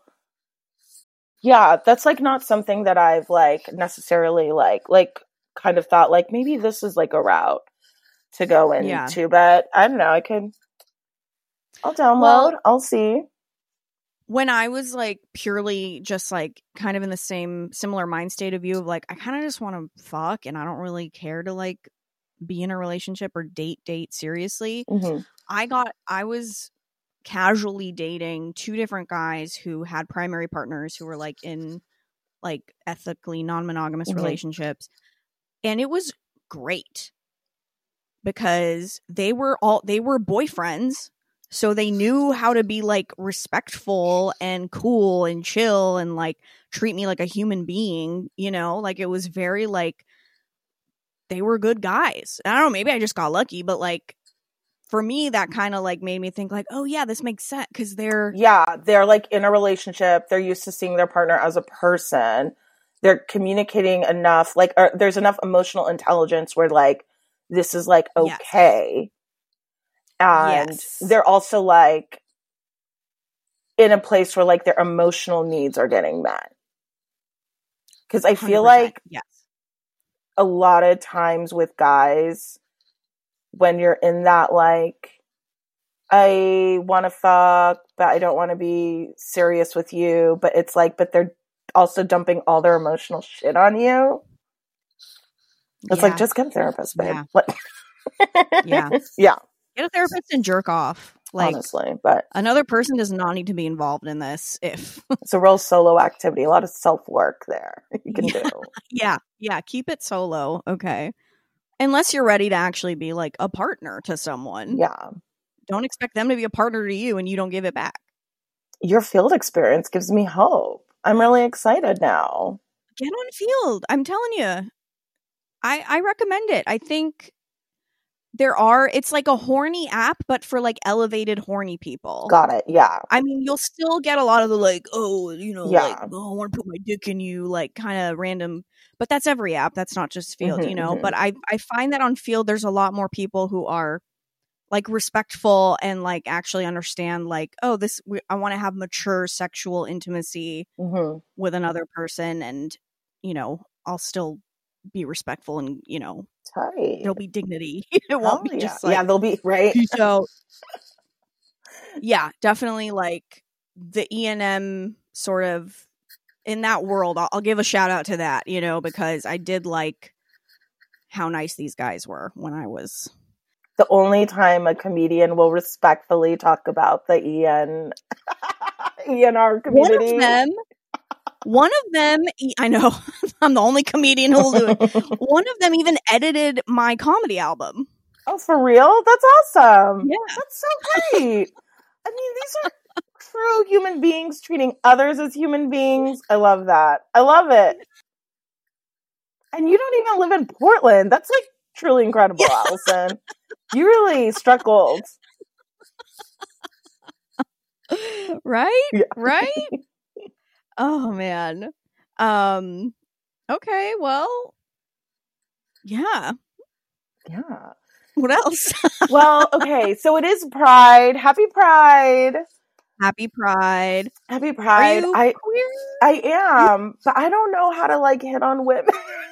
Yeah, that's like not something that I've like necessarily like kind of thought like maybe this is like a route to go into, but I don't know. I'll download. I'll see. When I was like purely just like kind of in the similar mind state of you of like, I kind of just want to fuck and I don't really care to like be in a relationship or date seriously. Mm-hmm. I was casually dating two different guys who had primary partners who were like in like ethically non-monogamous relationships, and it was great because they were boyfriends, so they knew how to be like respectful and cool and chill and like treat me like a human being, you know, like it was very like they were good guys. I don't know, maybe I just got lucky, but like for me, that kind of like made me think like, oh yeah, this makes sense because they're like in a relationship. They're used to seeing their partner as a person. They're communicating enough, like there's enough emotional intelligence where like this is like okay, and they're also like in a place where like their emotional needs are getting met. Because I feel like a lot of times with guys, when you're in that, like, I want to fuck, but I don't want to be serious with you. But it's like, but they're also dumping all their emotional shit on you. It's like, just get a therapist, babe. Yeah. Yeah. Get a therapist and jerk off. Like, honestly, but another person does not need to be involved in this. If it's a real solo activity, a lot of self work there you can do. Yeah. Keep it solo. Okay. Unless you're ready to actually be like a partner to someone. Yeah. Don't expect them to be a partner to you and you don't give it back. Your Field experience gives me hope. I'm really excited now. Get on Field. I'm telling you. I recommend it. I think it's like a horny app, but for like elevated horny people. Got it. Yeah. I mean, you'll still get a lot of the like, oh, you know, like, oh, I want to put my dick in you, like kind of random. But that's every app. That's not just Field, you know. But I find that on Field, there's a lot more people who are like respectful and like actually understand like, oh, I want to have mature sexual intimacy with another person, and you know, I'll still be respectful and you know, there'll be dignity. It won't be just like they'll be right. So yeah, definitely like the E&M sort of in that world. I'll give a shout out to that, you know, because I did like how nice these guys were when I was. The only time a comedian will respectfully talk about the ENR community. One of them, I know, I'm the only comedian who will do it. One of them even edited my comedy album. Oh, for real? That's awesome. Yeah. That's so great. I mean, these are true human beings treating others as human beings. I love that. I love it. And you don't even live in Portland. That's like truly incredible, Allison. You really struck gold. Right? Yeah. Right? Oh, man. Okay, well, yeah. Yeah. What else? Well, okay, so it is Pride. Happy Pride. Happy Pride. Happy Pride. Are you queer? I am, but I don't know how to like hit on women.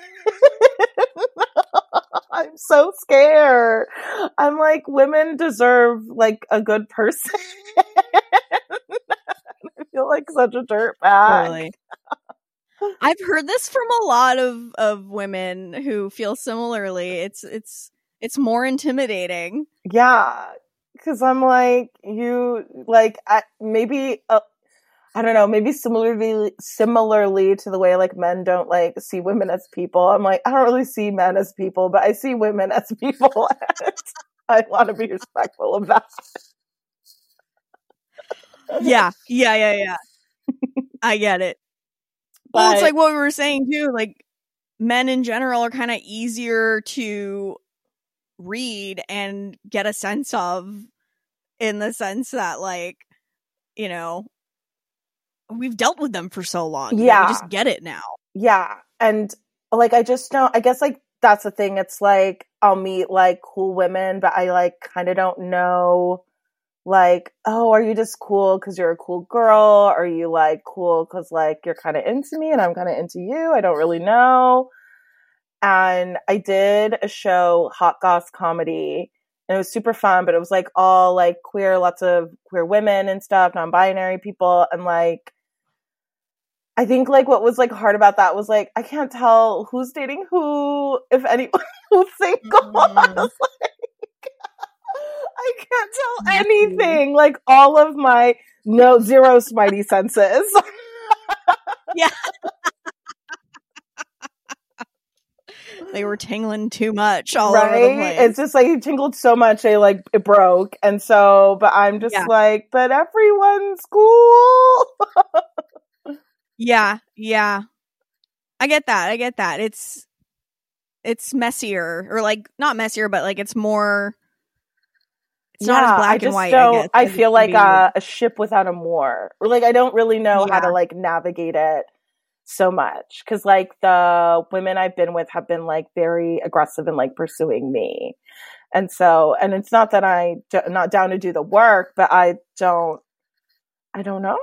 I'm so scared. I'm like, women deserve like a good person. I feel like such a dirtbag. Totally. I've heard this from a lot of women who feel similarly. It's more intimidating. Yeah, because I'm like, you like maybe I don't know, maybe similarly to the way like men don't like see women as people. I'm like, I don't really see men as people, but I see women as people. And I want to be respectful of that. Yeah. I get it. But, well, it's like what we were saying too, like men in general are kind of easier to read and get a sense of, in the sense that, like, you know, we've dealt with them for so long. Yeah. We just get it now. Yeah. And like, I just don't, I guess like that's the thing. It's like, I'll meet like cool women, but I like kind of don't know, like, oh, are you just cool because you're a cool girl? Are you like cool because like you're kind of into me and I'm kind of into you? I don't really know. And I did a show, Hot Goss Comedy, and it was super fun, but it was like all like queer, lots of queer women and stuff, non-binary people. And like, I think like what was like hard about that was like, I can't tell who's dating who, if anyone who's single. I can't tell anything. Like all of my zero Spidey senses. Yeah. They were tingling too much all over the place. It's just like it tingled so much it broke. And so, but I'm just like, but everyone's cool. Yeah. I get that. It's messier, or like not messier, but like it's more. It's not as black and white. I feel like a ship without a moor. Or like I don't really know how to like navigate it so much, because like the women I've been with have been like very aggressive in like pursuing me, and so, and it's not that I'm not down to do the work, but I don't know.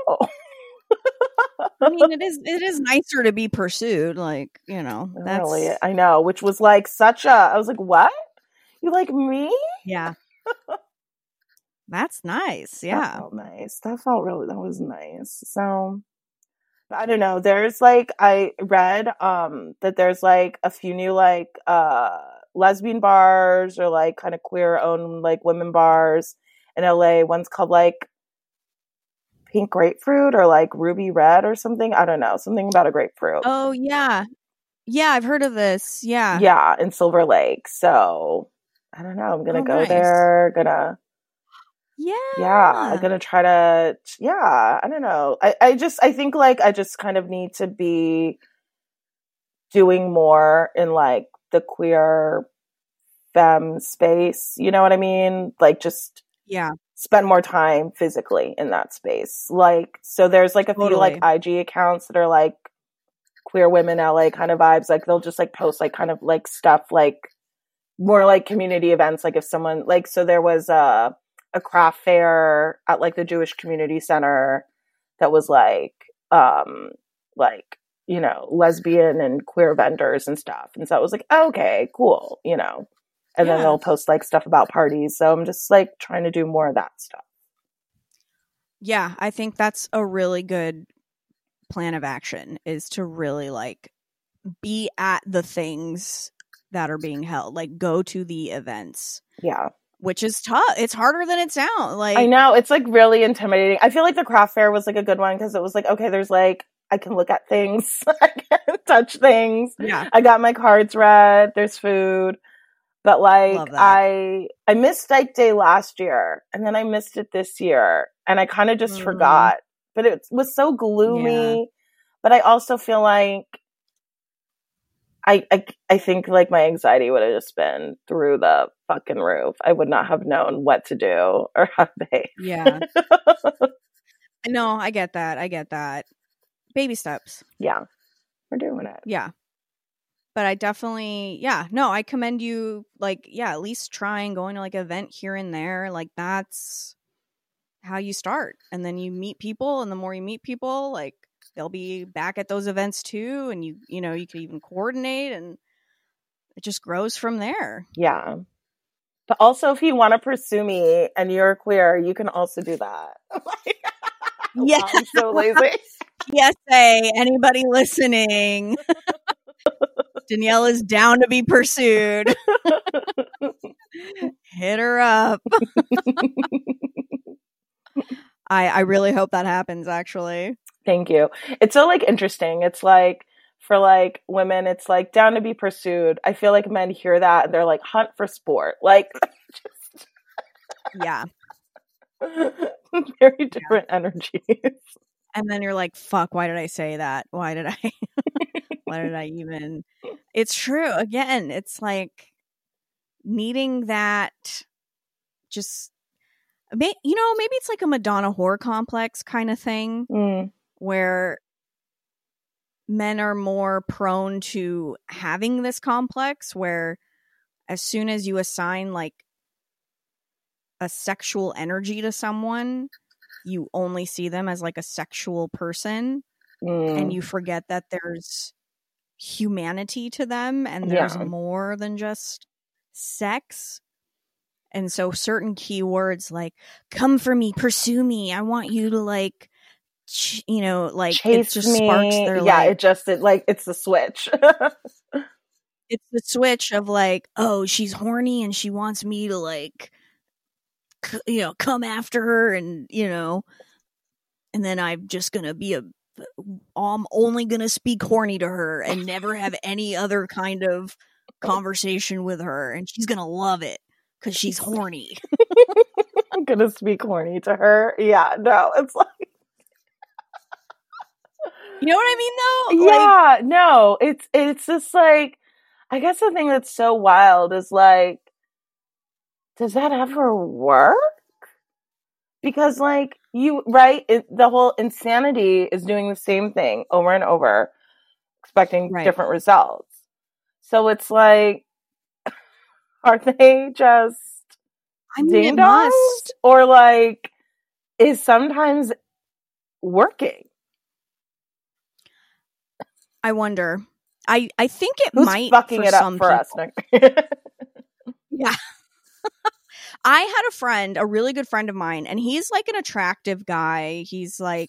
I mean, it is nicer to be pursued, like, you know. That's... Really, I know, which was like I was like, what? You like me? Yeah. That's nice. Yeah. That felt nice. That was nice. So, I don't know. There's like, I read that there's like a few new like lesbian bars or like kind of queer owned like women bars in LA. One's called like Pink Grapefruit or like Ruby Red or something. I don't know. Something about a grapefruit. Oh, yeah. Yeah, I've heard of this. Yeah. Yeah, in Silver Lake. So, I don't know. I'm going to go there. I'm going to try to, I don't know. I think like I just kind of need to be doing more in like the queer femme space. You know what I mean? Like just spend more time physically in that space. Like, so there's like a few like IG accounts that are like queer women LA kind of vibes. Like they'll just like post like kind of like stuff like more like community events. Like if someone like, so there was a craft fair at like the Jewish Community Center that was like, you know, lesbian and queer vendors and stuff. And so I was like, oh, okay, cool, you know. And then they'll post like stuff about parties. So I'm just like trying to do more of that stuff. Yeah, I think that's a really good plan of action, is to really like be at the things that are being held, like go to the events. Yeah. Which is tough. It's harder than it sounds. Like, I know, it's like really intimidating. I feel like the craft fair was like a good one because it was like, okay, there's like, I can look at things, I can touch things. Yeah. I got my cards read. There's food. But like I missed Dyke Day last year and then I missed it this year and I kind of just forgot. But it was so gloomy. Yeah. But I also feel like I think like my anxiety would have just been through the fucking roof. I would not have known what to do or how to behave. Yeah. No, I get that. Baby steps. Yeah. We're doing it. Yeah. But I definitely, I commend you, like, at least trying going to like an event here and there. Like that's how you start. And then you meet people, and the more you meet people, like they'll be back at those events too. And you can even coordinate, and it just grows from there. Yeah. But also if you want to pursue me and you're queer, you can also do that. Yeah. I'm so lazy. PSA, anybody listening, Danielle is down to be pursued. Hit her up. I really hope that happens, actually. Thank you. It's so, like, interesting. It's like, for, like, women, it's like down to be pursued. I feel like men hear that and they're like, hunt for sport. Like, just... Yeah. Very different energies. And then you're like, fuck, why did I say that? Why did I even? It's true. Again, it's like needing that just, maybe it's like a Madonna whore complex kind of thing where men are more prone to having this complex where as soon as you assign like a sexual energy to someone, you only see them as like a sexual person and you forget that there's humanity to them and there's more than just sex. And so certain keywords like come for me, pursue me, I want you to like like chase it just me. sparks their it's the switch. It's the switch of like, oh, she's horny and she wants me to like come after her and and then I'm just gonna be I'm only gonna speak horny to her and never have any other kind of conversation with her and she's gonna love it because she's horny. I'm gonna speak horny to her. Yeah, no, it's like, you know what I mean though? Yeah, like, no, it's just like, I guess the thing that's so wild is like, does that ever work? Because like the whole insanity is doing the same thing over and over, expecting different results. So it's like, are they just ding dongs? Or like, is sometimes working? I wonder. I think it Who's might fucking for it up some for people. us. Yeah. I had a friend, a really good friend of mine, and he's like an attractive guy. He's like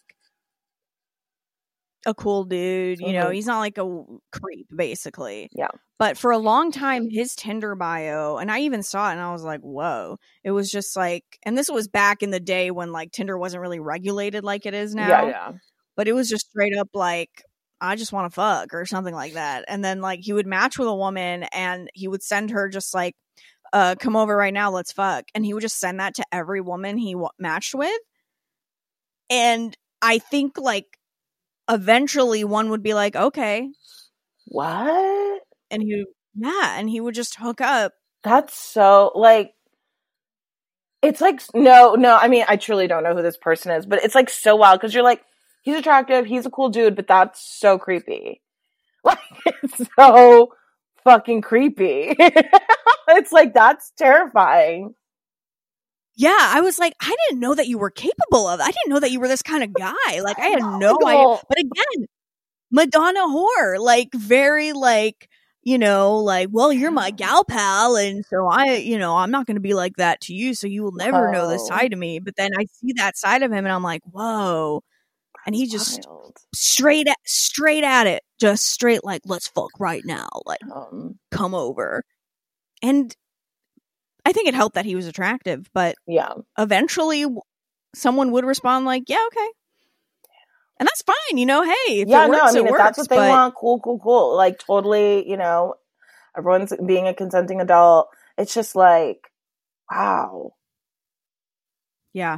a cool dude, he's not like a creep, basically. Yeah. But for a long time, his Tinder bio, and I even saw it and I was like, whoa. It was just like, and this was back in the day when like Tinder wasn't really regulated like it is now. Yeah. But it was just straight up like, I just want to fuck or something like that. And then like he would match with a woman and he would send her just like, come over right now, let's fuck. And he would just send that to every woman he matched with. And I think like eventually one would be like, okay. What? And he would just hook up. That's so like, it's like, no, I mean, I truly don't know who this person is, but it's like so wild because you're like, he's attractive, he's a cool dude, but that's so creepy. Like, it's so fucking creepy. It's like, that's terrifying. Yeah, I was like, I didn't know that you were capable of. I didn't know that you were this kind of guy. Like, I had no idea. But again, Madonna whore, like very like, like, well, you're my gal pal, and so I'm not going to be like that to you, so you will never know this side of me. But then I see that side of him, and I'm like, whoa. And he just straight at it, just straight like, let's fuck right now, like, come over. And I think it helped that he was attractive, but eventually someone would respond like, yeah, okay. And that's fine, hey, if it works, if that's what they want, cool. Like, totally, everyone's being a consenting adult. It's just like, wow. Yeah.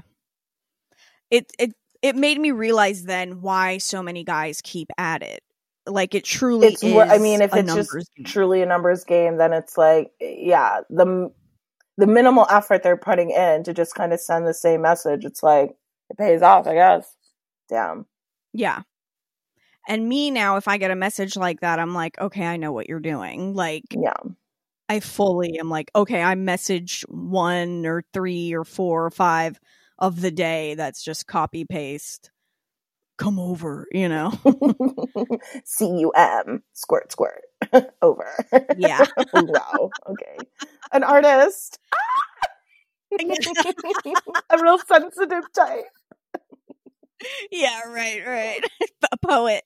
It made me realize then why so many guys keep at it. Like, it truly is. I mean, if it's just truly a numbers game, then it's like, yeah, the minimal effort they're putting in to just kind of send the same message, it's like, it pays off, I guess. Damn. Yeah. And me now, if I get a message like that, I'm like, okay, I know what you're doing. Like, yeah, I fully am like, okay, I messaged 1 or 3 or 4 or 5 of the day. That's just copy paste. Come over, CUM, squirt, over. Yeah. Wow. Okay. An artist. A real sensitive type. Yeah, right. A poet.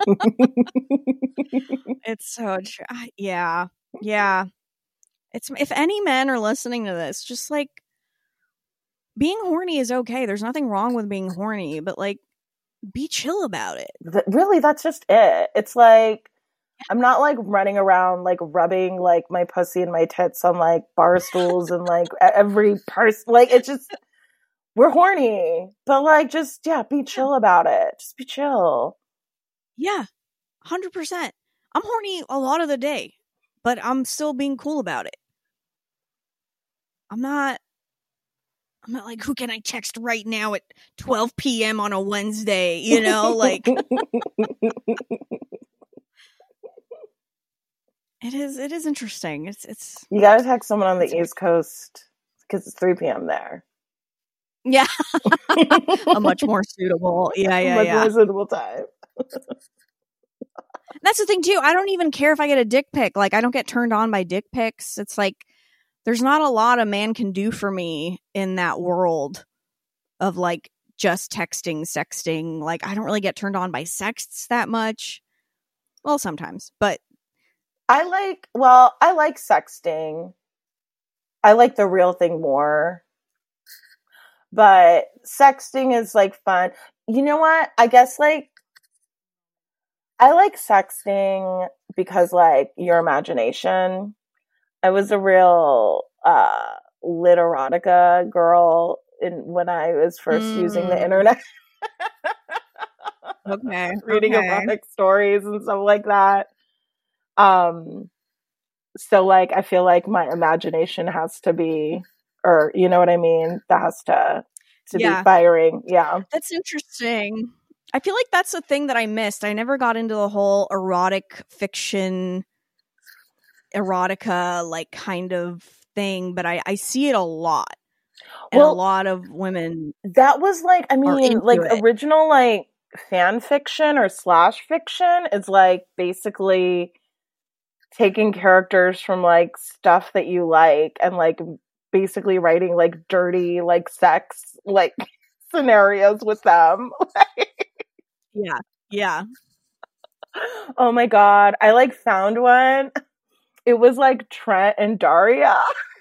It's so true. Yeah. It's, if any men are listening to this, just like, being horny is okay. There's nothing wrong with being horny, but like, be chill about it. Really, that's just it. It's like, I'm not like running around like rubbing like my pussy and my tits on like bar stools and like every person. Like, it's just, we're horny, but like, just, yeah, be chill about it. Just be chill. Yeah, 100%. I'm horny a lot of the day, but I'm still being cool about it. I'm not like, who can I text right now at 12 p.m. on a Wednesday, you know, like. It is interesting. It's you gotta text someone on the East Coast because it's 3 p.m. there. Yeah. A much more suitable. Yeah. More suitable time. That's the thing too. I don't even care if I get a dick pic. Like, I don't get turned on by dick pics. It's like, there's not a lot a man can do for me in that world of like just texting, sexting. Like, I don't really get turned on by sexts that much. Well, sometimes, but I like sexting. I like the real thing more. But sexting is like fun. You know what? I guess like I like sexting because like your imagination. I was a real lit erotica girl when I was first using the internet. Okay. Reading erotic stories and stuff like that. So like I feel like my imagination has to be, or you know what I mean? That has to be firing. Yeah. That's interesting. I feel like that's a thing that I missed. I never got into the whole erotic fiction, erotica like kind of thing, but I see it a lot. And a lot of women. That was like, I mean, like original like fan fiction or slash fiction is like basically taking characters from like stuff that you like and like basically writing like dirty like sex like scenarios with them. Yeah. Oh my god, I like found one. It was like Trent and Daria.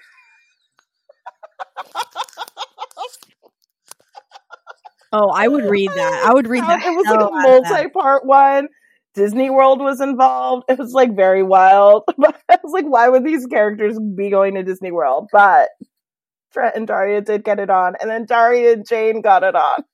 Oh, I would read that. I would read that. It was like a multi-part one. Disney World was involved. It was like very wild. But I was like, why would these characters be going to Disney World? But Trent and Daria did get it on. And then Daria and Jane got it on.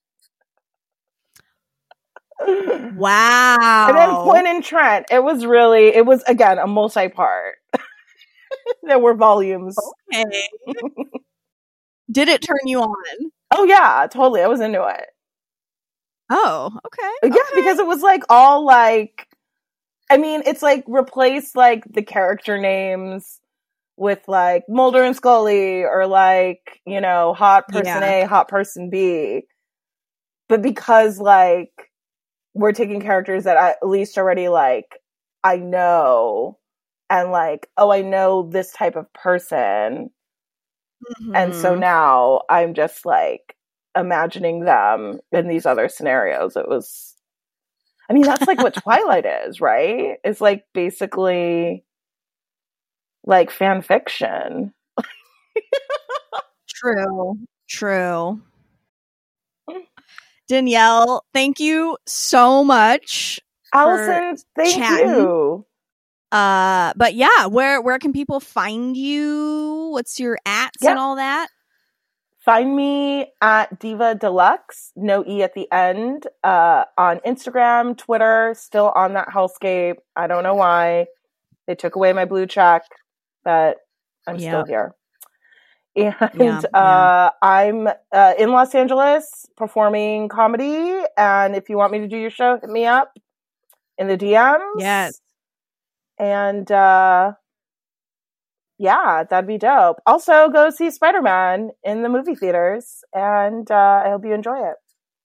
Wow. And then Quinn and Trent. It was again a multi-part. There were volumes. Okay. Did it turn you on? Oh yeah, totally. I was into it. Oh, okay. Yeah, because it was like all like, I mean, it's like replace like the character names with like Mulder and Scully or like, you know, hot person A, hot person B. But because like we're taking characters that I at least already like I know and like, oh, I know this type of person. Mm-hmm. And so now I'm just like imagining them in these other scenarios. It was, I mean, that's like what Twilight is, right? It's like basically like fan fiction. True. Danielle, thank you so much. Allison, thank you. But yeah, where can people find you? What's your ats and all that? Find me at Diva Deluxe, no E at the end, on Instagram, Twitter, still on that hellscape. I don't know why. They took away my blue check, but I'm still here. And I'm in Los Angeles performing comedy. And if you want me to do your show, hit me up in the DMs. Yes. And yeah, that'd be dope. Also, go see Spider-Man in the movie theaters, and I hope you enjoy it.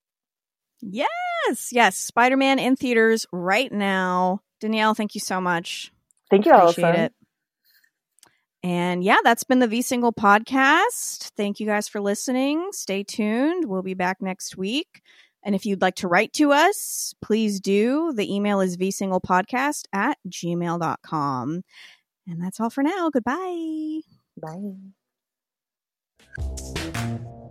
Yes. Spider-Man in theaters right now. Danielle, thank you so much. Thank you, Allison. Appreciate it. And yeah, that's been the V-Single podcast. Thank you guys for listening. Stay tuned. We'll be back next week And if you'd like to write to us, please do. The email is vsinglepodcast@gmail.com. And that's all for now. Goodbye. Bye.